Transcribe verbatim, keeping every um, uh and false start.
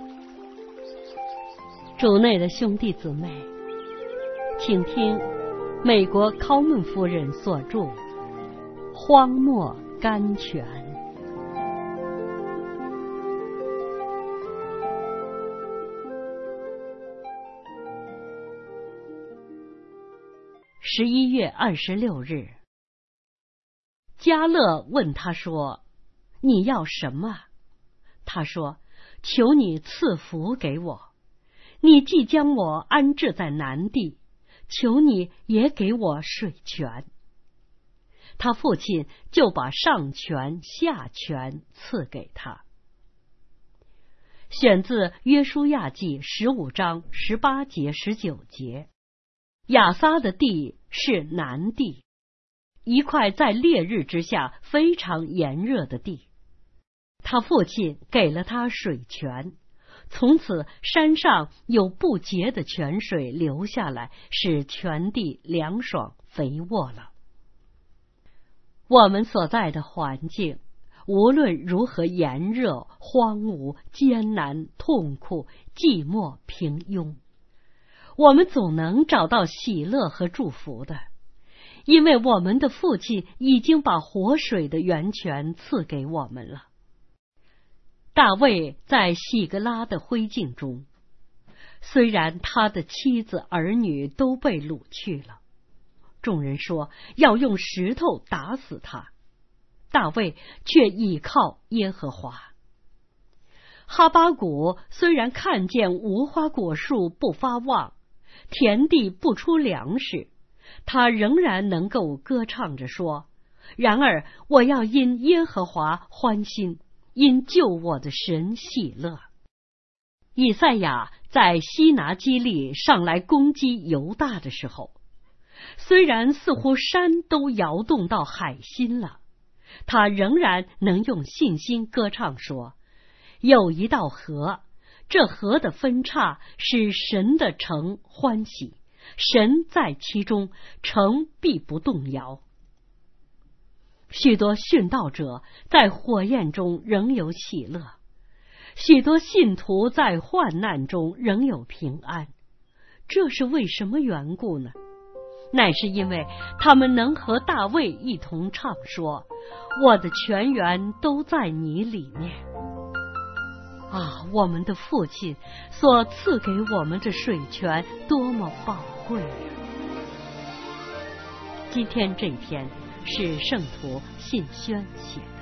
主内的兄弟姊妹，请听美国考门夫人所著《荒漠甘泉》。十一月二十六日，加勒问他说：“你要什么？”他说：“求你赐福给我。你既将我安置在南地，求你也给我水泉。”他父亲就把上泉下泉赐给他。选自约书亚记十五章十八节十九节。亚撒的地是南地，一块在烈日之下非常炎热的地。他父亲给了他水泉，从此山上有不洁的泉水流下来，使全地凉爽肥沃了。我们所在的环境无论如何炎热、荒芜、艰难、痛苦、寂寞、平庸，我们总能找到喜乐和祝福的，因为我们的父亲已经把活水的源泉赐给我们了。大卫在喜格拉的灰烬中，虽然他的妻子儿女都被掳去了，众人说要用石头打死他，大卫却倚靠耶和华。哈巴谷虽然看见无花果树不发旺，田地不出粮食，他仍然能够歌唱着说：“然而我要因耶和华欢心，因救我的神喜乐。”以赛亚在西拿基利上来攻击犹大的时候，虽然似乎山都摇动到海心了，他仍然能用信心歌唱说：“有一道河，这河的分叉使神的城欢喜，神在其中，城必不动摇。”许多殉道者在火焰中仍有喜乐，许多信徒在患难中仍有平安。这是为什么缘故呢？乃是因为他们能和大卫一同唱说：“我的泉源都在你里面。”啊，我们的父亲所赐给我们的水泉多么宝贵啊！今天这篇是圣徒信宣写的。